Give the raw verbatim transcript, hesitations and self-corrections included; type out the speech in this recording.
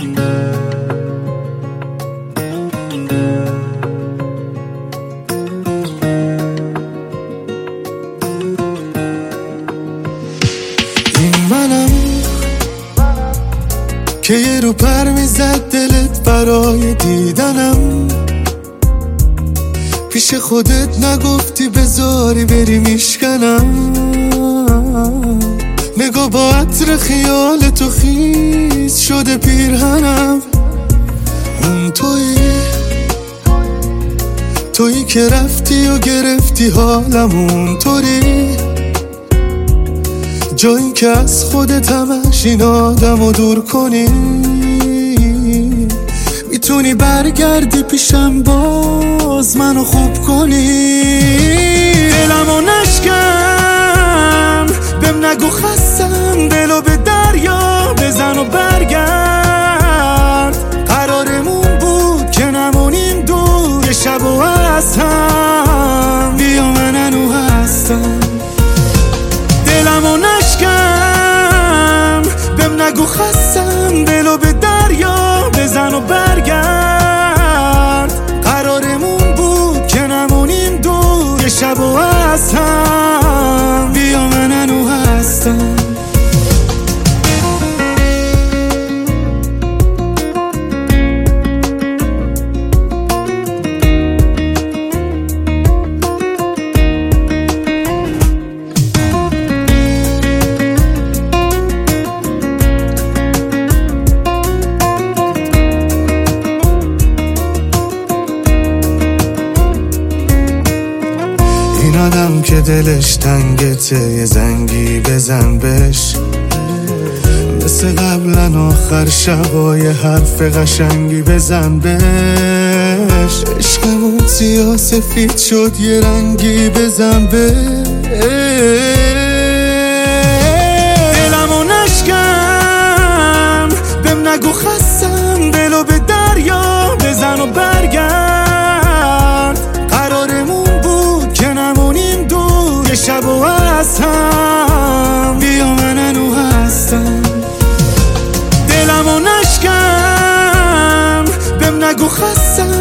این منم که یه رو پر میزد دلت برای دیدنم، پیش خودت نگفتی بذاری بری میشکنم. نگاه با عطر خیال تو خیس شده پیرهنم. اون تویی تویی که رفتی و گرفتی حالم، اون طوری جایی که از خودت همش این آدمو دور کنی. میتونی برگردی پیشم باز منو خوب کنی. دلمو نشکن بهم نگو خستم، دلو به دریا بزن و برگرد. قرارمون بود که نمونیم دور یه شب و از هم، بیا من انو هستم. دلمو نشکن بهم نگو خستم، دلو به دریا بزن و برگرد. قرارمون بود که نمونیم دور یه شب و از هم، بیا من انو هستم. این آدم که دلش تنگته یه زنگی بزن بش، مثل قبلا آخر شبای حرف قشنگی بزن بش. عشقمون سیاه سفید شد یه رنگی بزن بش. دلمو نشکن بهم نگو خستم، دلو به دریا بزن و برگرد. قرارمون بود که نمونیم دور یه شب و از هم، بیا من انو هستم. دلمو نشکن بهم نگو خستم،